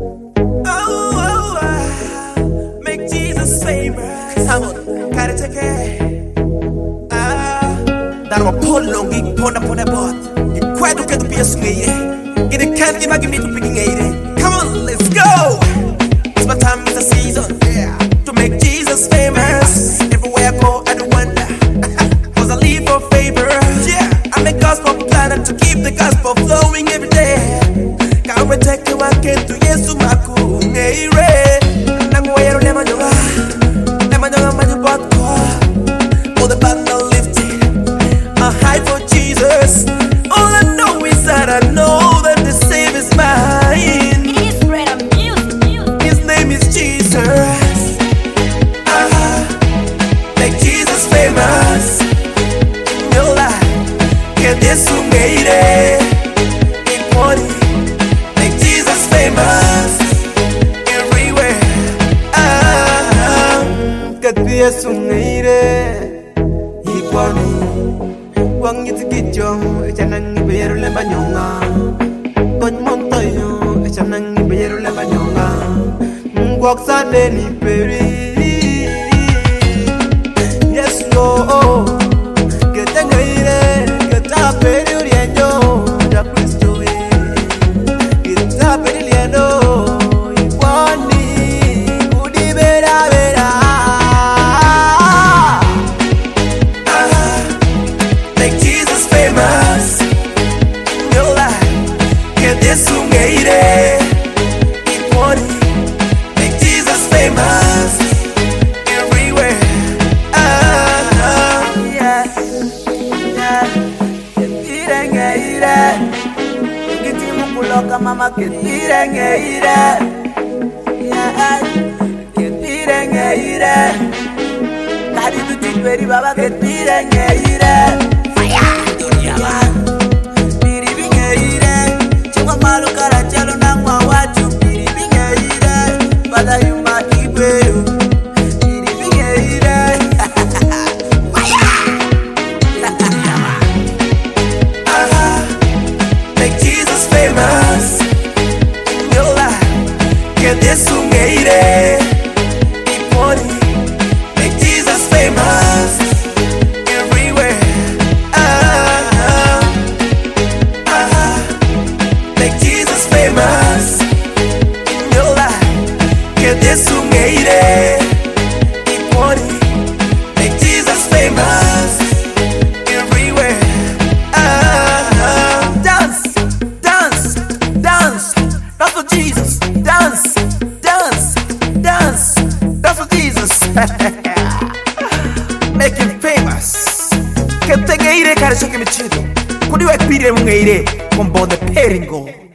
Make Jesus famous. I'm on, gotta take it. That was Polongi, Pona Pona Bot. You quite look at the PS me. Get a candy, give me to begin 80. Come on, let's go. It's my time, it's the season. Yeah. To make Jesus famous. Everywhere I go, I do wonder. Cause I live for favor. Yeah. I'm a gospel planner to keep the gospel flowing every day. Can't wait take you again to Yesu Maku. Hey, Ray. Nanguero Lemanoa. Lemanoa Manubotko. All the banner lifted. A high for Jesus. All I know is that I know that the Savior is mine. His name is Jesus. Make Jesus famous in your life. Get this who made it. Equality. Make Jesus famous everywhere. Get this who made it. Equality. Quang như thế cho cho năng như bây giờ lên bao nhiêu ngàn con mong tay cho năng như bây giờ lên bao nhiêu ngàn quốc gia đến đi Paris. Yes no que tenga ire que ta perdiendo da Cristo que ta perdiendo igual ni udi vera vera. Make Jesus famous in your life. Get this who made it. Equality. Make Jesus famous everywhere. Yeah. Ketire. Kiti mukuloka mama ketire. Yeah. Ketire. Kadi tu tiperi baba ketire. Make Jesus famous in your life. Get this who made it. Equality. Make Jesus famous everywhere. Make Jesus famous in your life. Get this who made it. Equality. Make Jesus famous everywhere. Dance, that's for Jesus. Dance, that's for Jesus. Make him famous. Que tenga ire, cara, yo que me chido. Cuando yo expire un aire con voz de peringo.